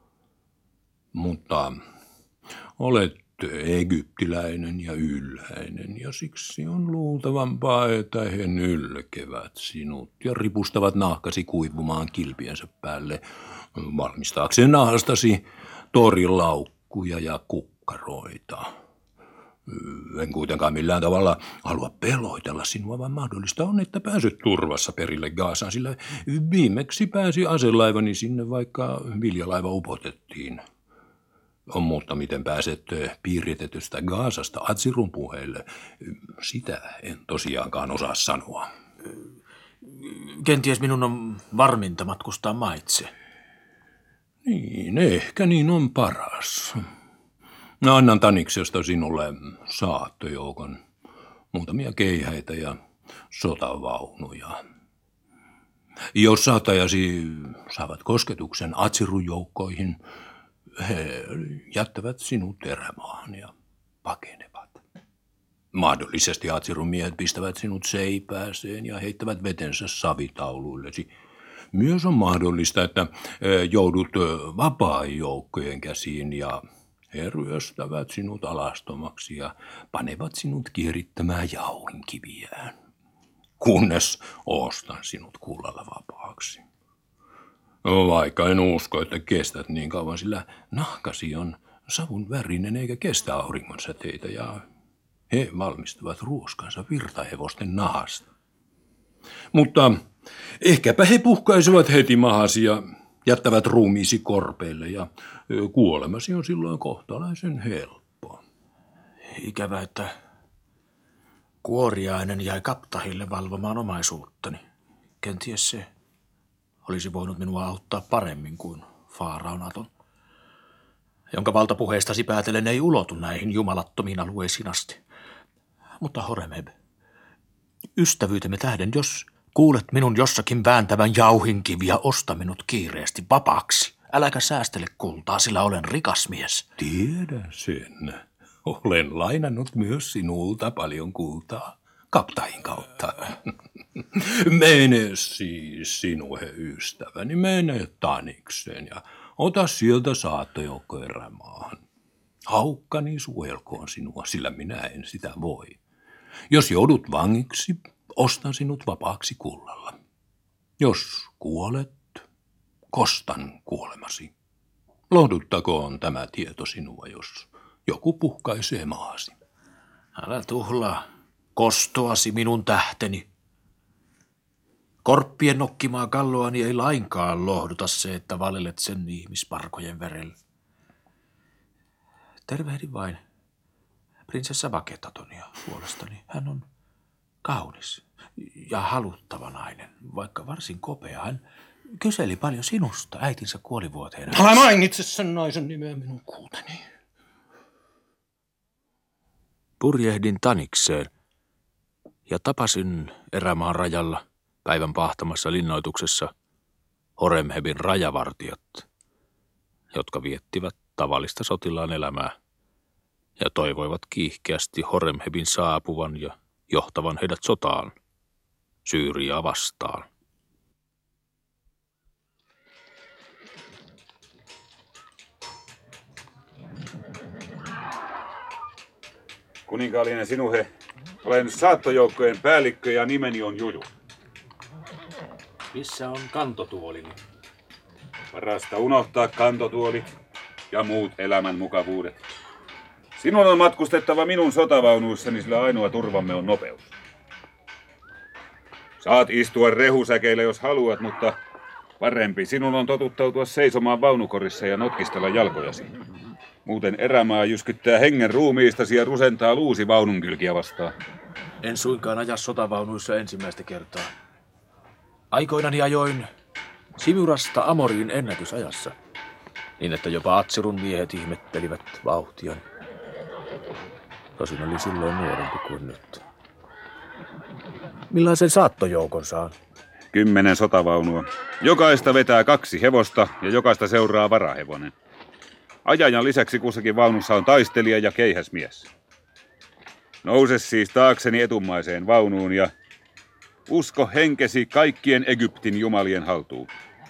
Mutta olet egyptiläinen ja ylhäinen, ja siksi on luultavampaa, että he nylkevät sinut ja ripustavat nahkasi kuivumaan kilpiensä päälle, valmistaakseen nahastasi torilaukkuja ja kukkaroita. En kuitenkaan millään tavalla halua peloitella sinua, vaan mahdollista on, että pääset turvassa perille Gaasaan, sillä viimeksi pääsi aselaivani sinne, vaikka viljalaiva upotettiin. Mutta miten pääset piiritetystä Gaasasta Atsirun puheille, sitä en tosiaankaan osaa sanoa. Kenties minun on varminta matkustaa maitse. Niin, ehkä niin on paras. Annan Taniksesta sinulle saattojoukon, muutamia keihäitä ja sotavaunuja. Jos saattajasi saavat kosketuksen Atsirun joukkoihin, he jättävät sinut erämaahan ja pakenevat. Mahdollisesti Atsirun miehet pistävät sinut seipääseen ja heittävät vetensä savitauluillesi. Myös on mahdollista, että joudut vapaajoukkojen käsiin ja he ryöstävät sinut alastomaksi ja panevat sinut kierittämään jauhinkiviään, kunnes ostan sinut kullalla vapaaksi. Vaikka en usko, että kestät niin kauan, sillä nahkasi on savun värinen eikä kestä auringon säteitä ja he valmistavat ruoskansa virtahevosten nahasta. Mutta ehkäpä he puhkaisivat heti mahasi ja jättävät ruumiisi korpeille ja kuolemasi on silloin kohtalaisen helppo. Ikävä, että kuoriainen jäi kaptahille valvomaan omaisuuttani. Kenties se olisi voinut minua auttaa paremmin kuin Faaraonaton, jonka valtapuheestasi päätellen ei ulotu näihin jumalattomiin alueisiin asti. Mutta Horemheb, ystävyytemme tähden, jos kuulet minun jossakin vääntävän jauhinkiviä, osta minut kiireesti vapaaksi. Äläkä säästele kultaa, sillä olen rikas mies. Tiedän sen. Olen lainannut myös sinulta paljon kultaa kaptain kautta. Mene siis, sinuhe ystäväni, mene Tanikseen ja ota sieltä saattojoukko erämaahan. Haukkani suojelkoon sinua, sillä minä en sitä voi. Jos joudut vangiksi, ostan sinut vapaaksi kullalla. Jos kuolet, kostan kuolemasi. Lohduttakoon tämä tieto sinua, jos joku puhkaisee maasi. Älä tuhlaa kostoasi minun tähteni. Korppien nokkimaa kalloani ei lainkaan lohduta se, että valelet sen ihmisparkojen verellä. Tervehdin vain prinsessa Vaketatonia puolestani. Hän on kaunis ja haluttava nainen, vaikka varsin kopea. Hän kyseli paljon sinusta äitinsä kuolivuoteena. Älä mainitse sen naisen nimeä minun kuultani. Purjehdin Tanikseen ja tapasin erämaan rajalla päivän pahtamassa linnoituksessa Horemhebin rajavartijat, jotka viettivät tavallista sotilaan elämää ja toivoivat kiihkeästi Horemhebin saapuvan ja johtavan heidät sotaan, Syyriaa vastaan. Kuninkaallinen Sinuhe, olen saattojoukkojen päällikkö ja nimeni on Juju. Missä on kantotuolini? Parasta unohtaa kantotuolit ja muut elämän mukavuudet. Sinun on matkustettava minun sotavaunuissani, sillä ainoa turvamme on nopeus. Saat istua rehusäkeillä, jos haluat, mutta parempi sinun on totuttautua seisomaan vaunukorissa ja notkistella jalkojasi. Muuten erämaa jyskyttää hengen ruumiistasi ja rusentaa luusi vaununkylkiä vastaan. En suinkaan aja sotavaunuissa ensimmäistä kertaa. Aikoinani ajoin Simurasta Amoriin ennätysajassa, niin että jopa Atsirun miehet ihmettelivät vauhtiani. Tosin oli silloin nuorempi kuin nyt. Millaisen saattojoukon saan? 10 sotavaunua. Jokaista vetää 2 hevosta ja jokaista seuraa varahevonen. Ajajan lisäksi kussakin vaunussa on taistelija ja keihäsmies. Nouse siis taakseni etumaiseen vaunuun ja usko henkesi kaikkien Egyptin jumalien haltuun.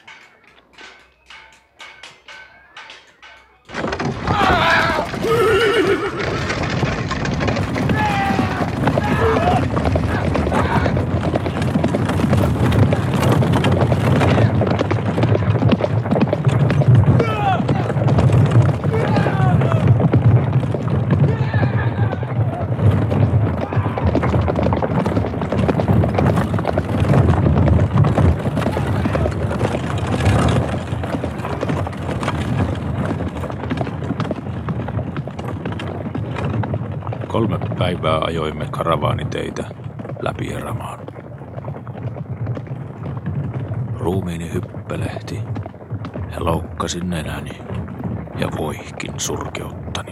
Päivää ajoimme karavaaniteitä läpi erämaan. Ruumiini hyppelehti ja loukkasin nenäni ja voihkin surkeuttani.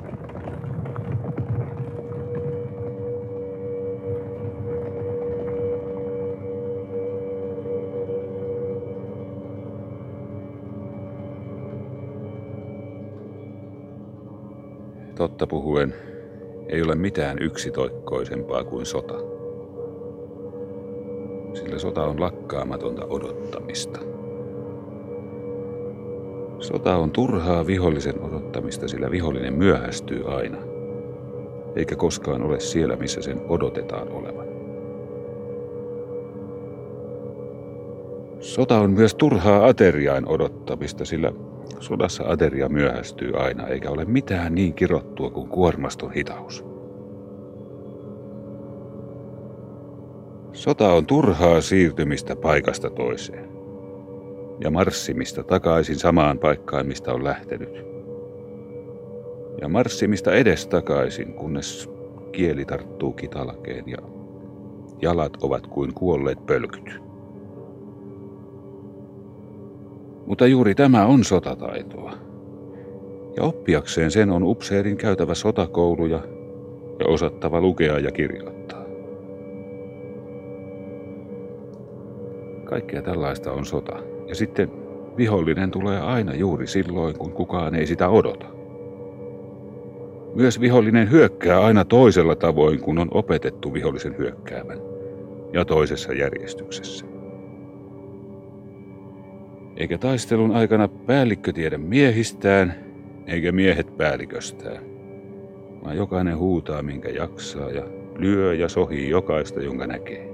Totta puhuen, ei ole mitään yksitoikkoisempaa kuin sota. Sillä sota on lakkaamatonta odottamista. Sota on turhaa vihollisen odottamista, sillä vihollinen myöhästyy aina, eikä koskaan ole siellä, missä sen odotetaan olevan. Sota on myös turhaa ateriain odottamista, sillä sodassa ateria myöhästyy aina, eikä ole mitään niin kirottua kuin kuormaston hitaus. Sota on turhaa siirtymistä paikasta toiseen ja marssimista takaisin samaan paikkaan, mistä on lähtenyt. Ja marssimista edestakaisin, kunnes kieli tarttuu kitalakeen ja jalat ovat kuin kuolleet pölkyt. Mutta juuri tämä on sotataitoa. Ja oppiakseen sen on upseerin käytävä sotakouluja ja osattava lukea ja kirjoittaa. Kaikkea tällaista on sota. Ja sitten vihollinen tulee aina juuri silloin, kun kukaan ei sitä odota. Myös vihollinen hyökkää aina toisella tavoin, kun on opetettu vihollisen hyökkäävän ja toisessa järjestyksessä. Eikä taistelun aikana päällikkö tiedä miehistään, eikä miehet päälliköstään, vaan jokainen huutaa minkä jaksaa ja lyö ja sohii jokaista, jonka näkee.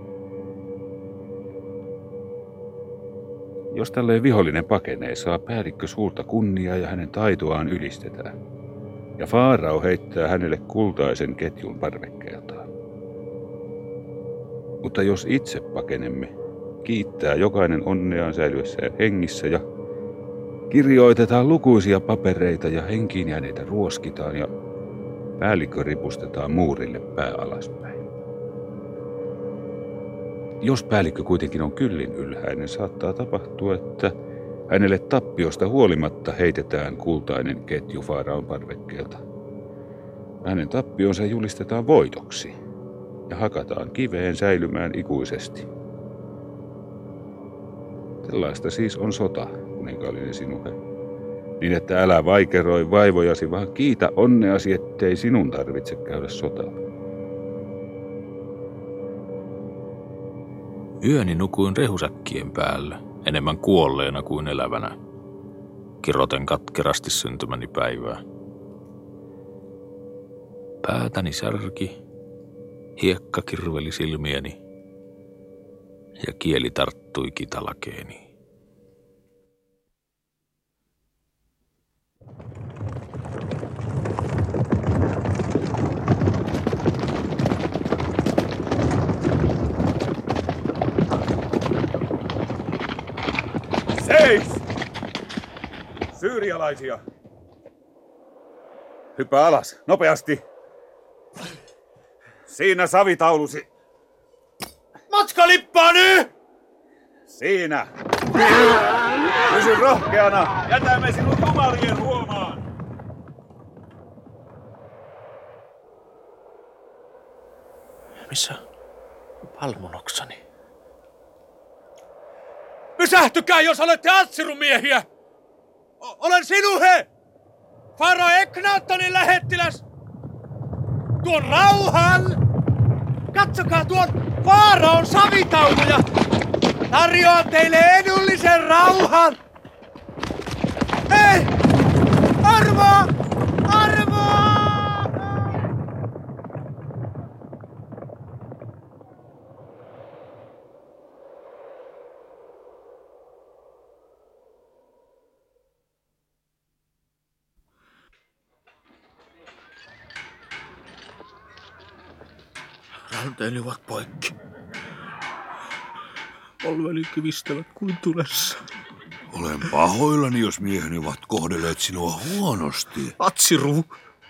Jos tälleen vihollinen pakenee, saa päällikkö suurta kunniaa ja hänen taitoaan ylistetään. Ja Faarao heittää hänelle kultaisen ketjun parvekkeeltaan. Mutta jos itse pakenemme, kiittää jokainen onneaan säilyessään hengissä ja kirjoitetaan lukuisia papereita ja henkiin jääneitä ruoskitaan ja päällikkö ripustetaan muurille pää alaspäin. Jos päällikkö kuitenkin on kyllin ylhäinen, saattaa tapahtua, että hänelle tappiosta huolimatta heitetään kultainen ketju Faaraon parvekkeelta. Hänen tappionsa julistetaan voitoksi ja hakataan kiveen säilymään ikuisesti. Tällaista siis on sota, kuninkaallinen Sinuhe. niin että älä vaikeroi vaivojasi, vaan kiitä onneasi, ettei sinun tarvitse käydä sotaa. Yöni nukuin rehusäkkien päällä, enemmän kuolleena kuin elävänä. Kiroten katkerasti syntymäni päivää. Päätäni särki, hiekka kirveli silmieni ja kieli tarttui kitalakeeni. Seis! Syyrialaisia! Hyppää alas, nopeasti! Siinä savitaulusi. Matkalippaa nyt! Siinä! Pysy rohkeana! Jätämme sinut jumalien huomaan! Missä palmunoksani? Pysähtykää, jos olette Atsirun miehiä! Olen Sinuhe! Farao Eknaattonin lähettiläs! Tuon rauhan! Katsokaa tuon Faraon savitauluja! Tarjoan teille edullisen rauhan! Hei! Arvoa! Arvoa! Ranteeni ovat poikki. Polveni kivistävät kuin tulessa. Olen pahoillani, jos mieheni ovat kohdelleet sinua huonosti. Atsiru!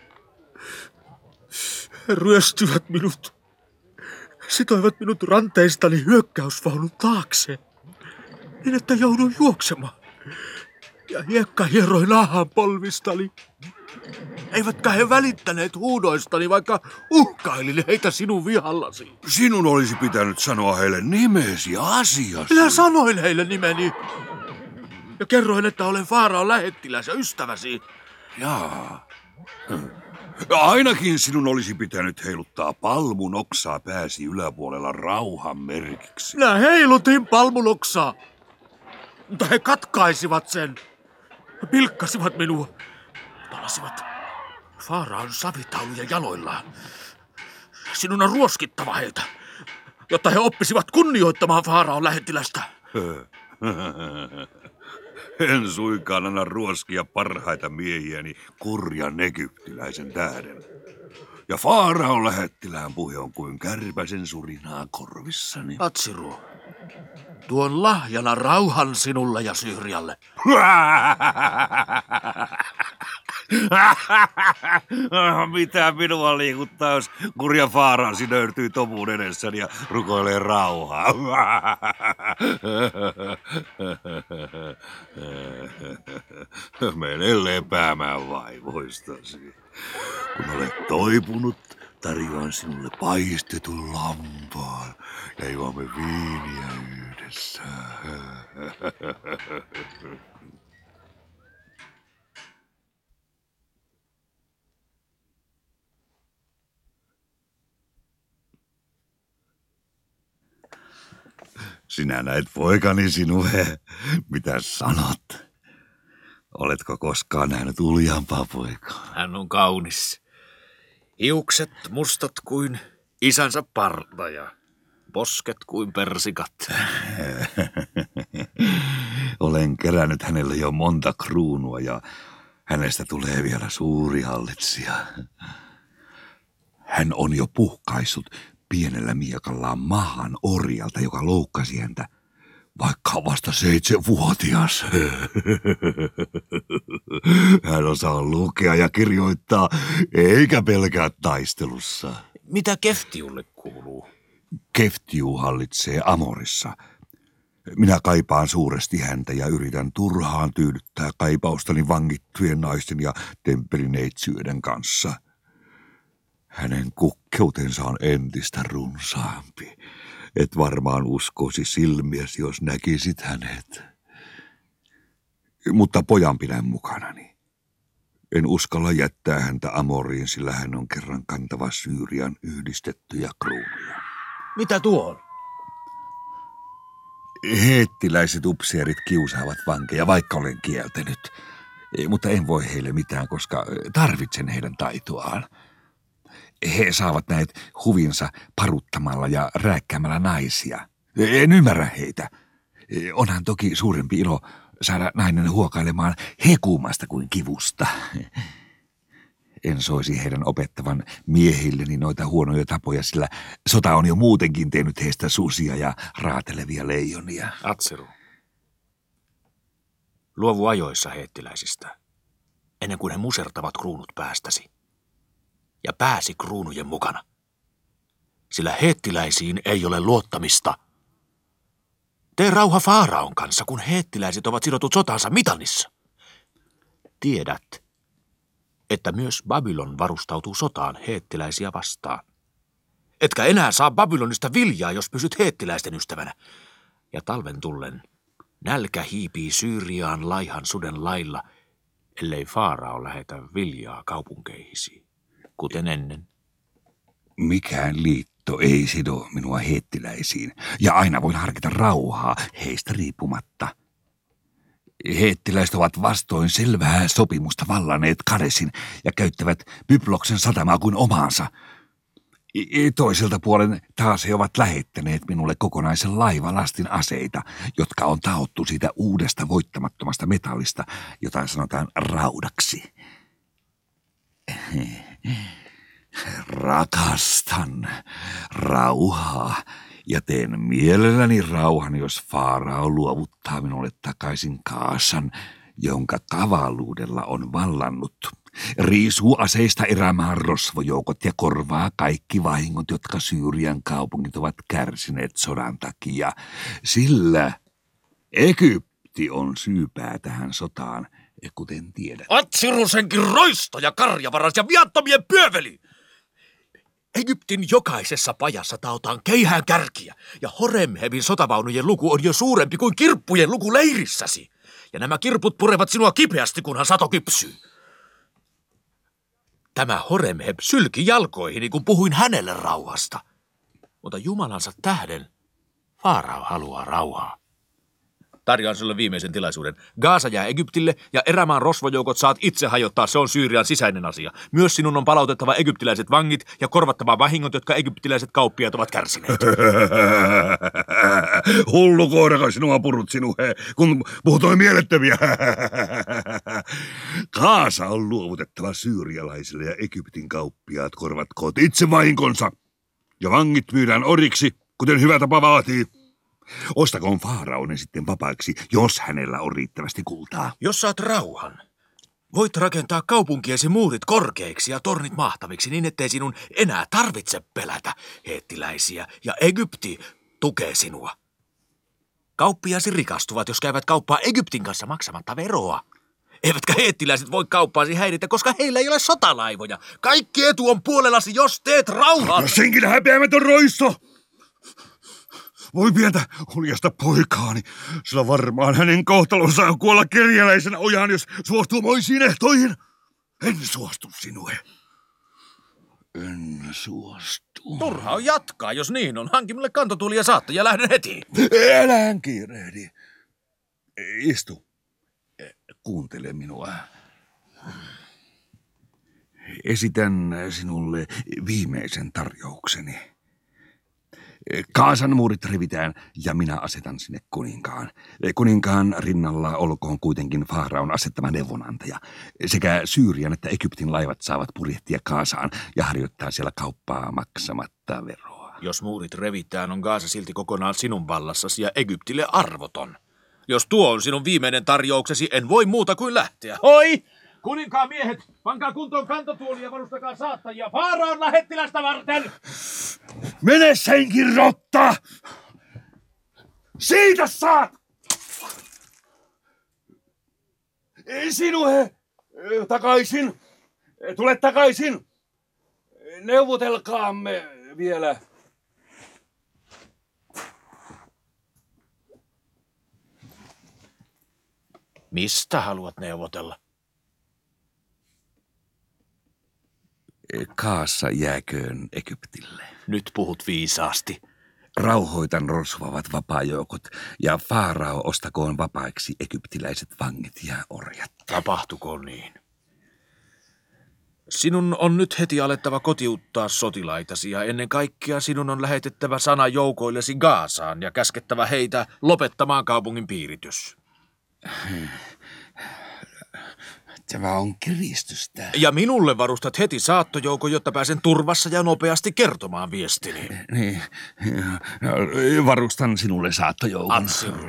He ryöstivät minut. Sitoivat minut ranteistani hyökkäysvaunun taakse, niin että jouduin juoksemaan. Ja hiekka hieroi naahan polvistani. Eivätkä he välittäneet huudoistani, vaikka uhkailin heitä sinun vihallasi. Sinun olisi pitänyt sanoa heille nimesi ja asiasi. Minä sanoin heille nimeni. Ja kerroin, että olen Faraon lähettiläs ja ystäväsi. Jaa. Ainakin sinun olisi pitänyt heiluttaa palmunoksaa pääsi yläpuolella rauhan merkiksi. Minä heilutin palmunoksaa, mutta he katkaisivat sen. He pilkkasivat minua. Palasivat Faraon savitauluja jaloillaan. Sinun on ruoskittava heitä, jotta he oppisivat kunnioittamaan Faraon lähettilästä. En suinkaan anna ruoskia parhaita miehiäni kurjan egyptiläisen tähden. Ja Faraon lähettilään puhe on kuin kärpäsen surinaa korvissani. Atsiru, tuon lahjana rauhan sinulle ja Syyrialle. Mitä minua liikuttaa, jos kurja Faaraasi nöyrtyy tomuun edessäni ja rukoilee rauhaa? Mene lepäämään vaivoistasi. Kun olet toipunut, tarjoan sinulle paistetun lampaan ja juomme viiniä yhdessä. Sinä näet poikani Sinuhe. Mitä sanot? Oletko koskaan nähnyt uljampaa poikaa? Hän on kaunis. Hiukset mustat kuin isänsä parta ja posket kuin persikat. Olen kerännyt hänelle jo monta kruunua ja hänestä tulee vielä suuri hallitsija. Hän on jo puhkaissut pienellä miekallaan maahan orjalta, joka loukkasi häntä, vaikka on vasta 7-vuotias. Hän osaa lukea ja kirjoittaa, eikä pelkää taistelussa. Mitä Keftiulle kuuluu? Keftiu hallitsee Amorissa. Minä kaipaan suuresti häntä ja yritän turhaan tyydyttää kaipaustani vangittujen naisten ja temppelineitsyyden kanssa. Hänen kukkeutensa on entistä runsaampi. Et varmaan uskoisi silmiäsi, jos näkisit hänet. Mutta pojan pidän mukanani. En uskalla jättää häntä Amoriin, sillä hän on kerran kantava Syyrian yhdistettyjä kruunuja. Mitä tuo on? Heettiläiset upseerit kiusaavat vankeja, vaikka olen kieltänyt. Mutta en voi heille mitään, koska tarvitsen heidän taitoaan. He saavat näitä huvinsa paruttamalla ja rääkkäämällä naisia. En ymmärrä heitä. Onhan toki suurempi ilo saada nainen huokailemaan hekuumasta kuin kivusta. En soisi heidän opettavan miehilleni noita huonoja tapoja, sillä sota on jo muutenkin tehnyt heistä susia ja raatelevia leijonia. Atseru, luovu ajoissa heettiläisistä, ennen kuin he musertavat kruunut päästäsi. Ja pääsi kruunujen mukana. Sillä heettiläisiin ei ole luottamista. Tee rauha Faaraon kanssa, kun heettiläiset ovat sidotut sotaansa Mitanissa. Tiedät, että myös Babylon varustautuu sotaan heettiläisiä vastaan. Etkä enää saa Babylonista viljaa, jos pysyt heettiläisten ystävänä. Ja talven tullen nälkä hiipii Syyriaan laihan suden lailla, ellei Faarao lähetä viljaa kaupunkeihisi, kuten ennen. Mikään liitto ei sido minua heettiläisiin, ja aina voin harkita rauhaa heistä riippumatta. Heettiläiset ovat vastoin selvää sopimusta vallanneet Kadesin ja käyttävät Bybloksen satamaa kuin omaansa. Toiselta puolen taas he ovat lähettäneet minulle kokonaisen laivalastin aseita, jotka on taottu siitä uudesta voittamattomasta metallista, jota sanotaan raudaksi. Rakastan rauhaa ja teen mielelläni rauhan, jos Faarao luovuttaa minulle takaisin Kaasan, jonka kavalluudella on vallannut. Riisuu aseista erämaan rosvojoukot ja korvaa kaikki vahingot, jotka Syyrian kaupungit ovat kärsineet sodan takia. Sillä Egypti on syypää tähän sotaan, kuten tiedät. Atsirusenkin roisto ja karjavaras ja viattomien pyöveli! Egyptin jokaisessa pajassa taotaan keihään kärkiä, ja Horemhebin sotavaunujen luku on jo suurempi kuin kirppujen luku leirissäsi. Ja nämä kirput purevat sinua kipeästi, kunhan sato kypsyy. Tämä Horemheb sylki jalkoihini, kun puhuin hänelle rauhasta. Mutta Jumalansa tähden Faarao haluaa rauhaa. Tarjoan sinulle viimeisen tilaisuuden. Gaasa jää Egyptille ja erämaan rosvojoukot saat itse hajottaa, se on Syyrian sisäinen asia. Myös sinun on palautettava egyptiläiset vangit ja korvattava vahingot, jotka egyptiläiset kauppiaat ovat kärsineet. Hullu koirakas sinua purut sinuhe, kun puhutaan mielettömiä. Gaasa on luovutettava syyrialaisille ja Egyptin kauppiaat korvatkoot itse vahinkonsa. Ja vangit myydään oriksi, kuten hyvä tapa vaatii. Ostakoon Faaraonen sitten vapaaksi, jos hänellä on riittävästi kultaa. Jos saat rauhan, voit rakentaa kaupunkiesi muurit korkeiksi ja tornit mahtaviksi niin, ettei sinun enää tarvitse pelätä heettiläisiä ja Egypti tukee sinua. Kauppiasi rikastuvat, jos käyvät kauppaa Egyptin kanssa maksamatta veroa. Eivätkä heettiläiset voi kauppaasi häiritä, koska heillä ei ole sotalaivoja. Kaikki etu on puolellasi, jos teet rauhan. Senkin häpeämätön roisto! Voi pientä huljasta poikaani, sillä varmaan hänen kohtalonsa on kuolla kerjäläisenä ojaan, jos suostuu moisiin ehtoihin. En suostu sinue. En suostu. Turha on jatkaa, jos niin on. Hanki mulle kantotuoli ja saatte ja lähden heti. Älään kiirehdi. Istu. Kuuntele minua. Esitän sinulle viimeisen tarjoukseni. Kaasan muurit revitään ja minä asetan sinne kuninkaan. Kuninkaan rinnalla olkoon kuitenkin Faaraon asettama neuvonantaja. Sekä Syyrian että Egyptin laivat saavat purjehtia Kaasaan ja harjoittaa siellä kauppaa maksamatta veroa. Jos muurit revitään, on Gaasa silti kokonaan sinun vallassasi ja Egyptille arvoton. Jos tuo on sinun viimeinen tarjouksesi, en voi muuta kuin lähteä. Hoi! Kuninkaan miehet, pankaa kuntoon kantotuoli ja varustakaa saattajia Faaraon lähettilästä varten! Mene senkin, rotta! Siitä saat! Sinuhe! Takaisin! Tule takaisin! Neuvotelkaamme vielä. Mistä haluat neuvotella? Kaassa jääköön Egyptille. Nyt puhut viisaasti. Rauhoitan rosvavat vapaajoukot ja Faarao ostakoon vapaiksi egyptiläiset vangit ja orjat. Tapahtukoon niin. Sinun on nyt heti alettava kotiuttaa sotilaitasi ja ennen kaikkea sinun on lähetettävä sana joukoillesi Gaasaan ja käskettävä heitä lopettamaan kaupungin piiritys. Tämä on kiristystä. Ja minulle varustat heti saattojoukon, jotta pääsen turvassa ja nopeasti kertomaan viestini. Niin, varustan sinulle saattojoukon. Atsiru.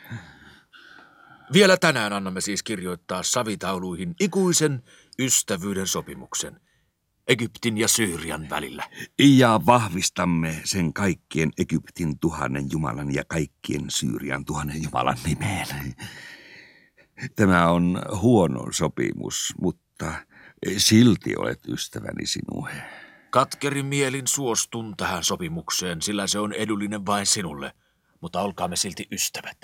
Vielä tänään annamme siis kirjoittaa savitauluihin ikuisen ystävyyden sopimuksen Egyptin ja Syyrian välillä. Ja vahvistamme sen kaikkien Egyptin 1000 jumalan ja kaikkien Syyrian 1000 jumalan nimeen. Tämä on huono sopimus, mutta silti olet ystäväni Sinuhe. Katkerin mielin suostun tähän sopimukseen, sillä se on edullinen vain sinulle, mutta olkaamme silti ystävät.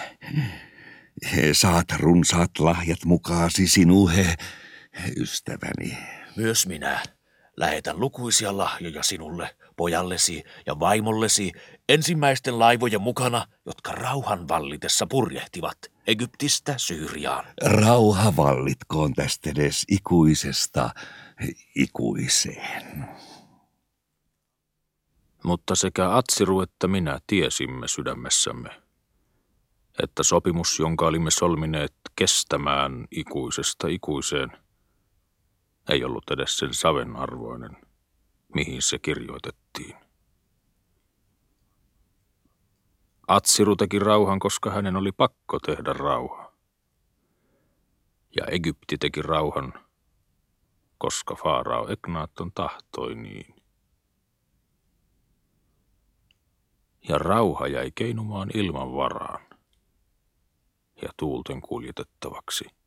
Saat runsaat lahjat mukaasi Sinuhe, ystäväni. Myös minä lähetän lukuisia lahjoja sinulle, pojallesi ja vaimollesi, ensimmäisten laivojen mukana, jotka rauhan vallitessa purjehtivat Egyptistä Syyriaan. Rauha vallitkoon tästä edes ikuisesta ikuiseen. Mutta sekä Atsiru että minä tiesimme sydämessämme, että sopimus, jonka olimme solmineet kestämään ikuisesta ikuiseen, ei ollut edes sen saven arvoinen, mihin se kirjoitettiin. Atsiru teki rauhan, koska hänen oli pakko tehdä rauha. Ja Egypti teki rauhan, koska Faarao Eknaaton tahtoi niin. Ja rauha jäi keinumaan ilman varaan ja tuulten kuljetettavaksi.